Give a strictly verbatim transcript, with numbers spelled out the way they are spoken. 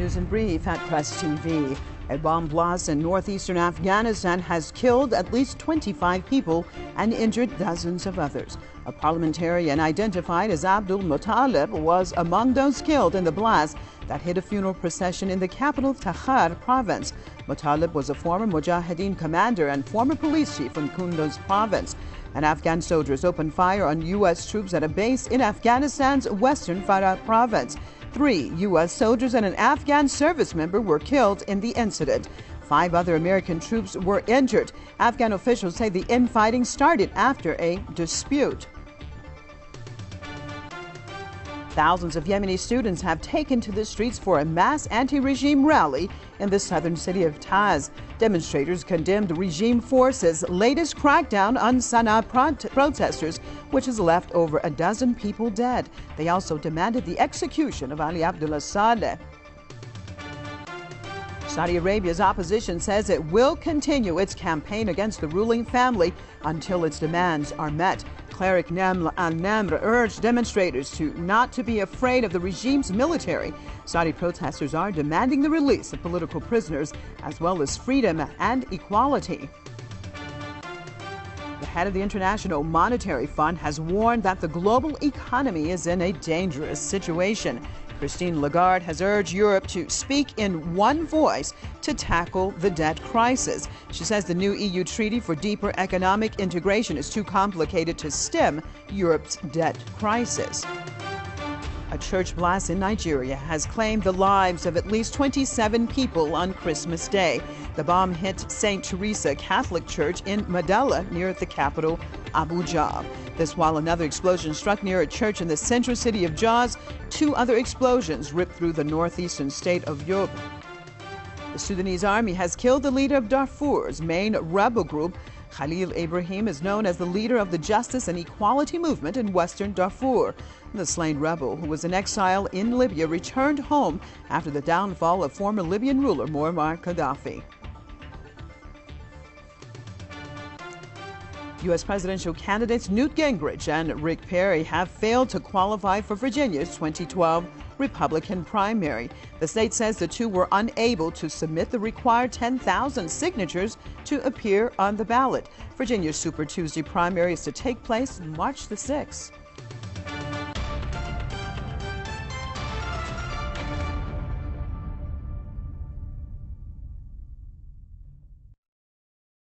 News in brief at Press T V. A bomb blast in northeastern Afghanistan has killed at least twenty-five people and injured dozens of others. A parliamentarian identified as Abdul Muttalib was among those killed in the blast that hit a funeral procession in the capital Takhar province. Muttalib was a former Mujahideen commander and former police chief in Kunduz province. And Afghan soldiers opened fire on U S troops at a base in Afghanistan's western Farah province. Three U S soldiers and an Afghan service member were killed in the incident. Five other American troops were injured. Afghan officials say the infighting started after a dispute. Thousands of Yemeni students have taken to the streets for a mass anti-regime rally in the southern city of Taiz. Demonstrators condemned regime forces' latest crackdown on Sana'a pro protesters, which has left over a dozen people dead. They also demanded the execution of Ali Abdullah Saleh. Saudi Arabia's opposition says it will continue its campaign against the ruling family until its demands are met. Cleric Namr al-Namr urged demonstrators to not to be afraid of the regime's military. Saudi protesters are demanding the release of political prisoners as well as freedom and equality. The head of the International Monetary Fund has warned that the global economy is in a dangerous situation. Christine Lagarde has urged Europe to speak in one voice to tackle the debt crisis. She says the new E U treaty for deeper economic integration is too complicated to stem Europe's debt crisis. A church blast in Nigeria has claimed the lives of at least twenty-seven people on Christmas Day. The bomb hit Saint Teresa Catholic Church in Madala near the capital, Abuja. This while another explosion struck near a church in the central city of Jos. Two other explosions ripped through the northeastern state of Yobe. The Sudanese army has killed the leader of Darfur's main rebel group. Khalil Ibrahim is known as the leader of the Justice and Equality Movement in western Darfur. The slain rebel, who was in exile in Libya, returned home after the downfall of former Libyan ruler Muammar Gaddafi. U S presidential candidates Newt Gingrich and Rick Perry have failed to qualify for Virginia's twenty twelve Republican primary. The state says the two were unable to submit the required ten thousand signatures to appear on the ballot. Virginia's Super Tuesday primary is to take place March the sixth.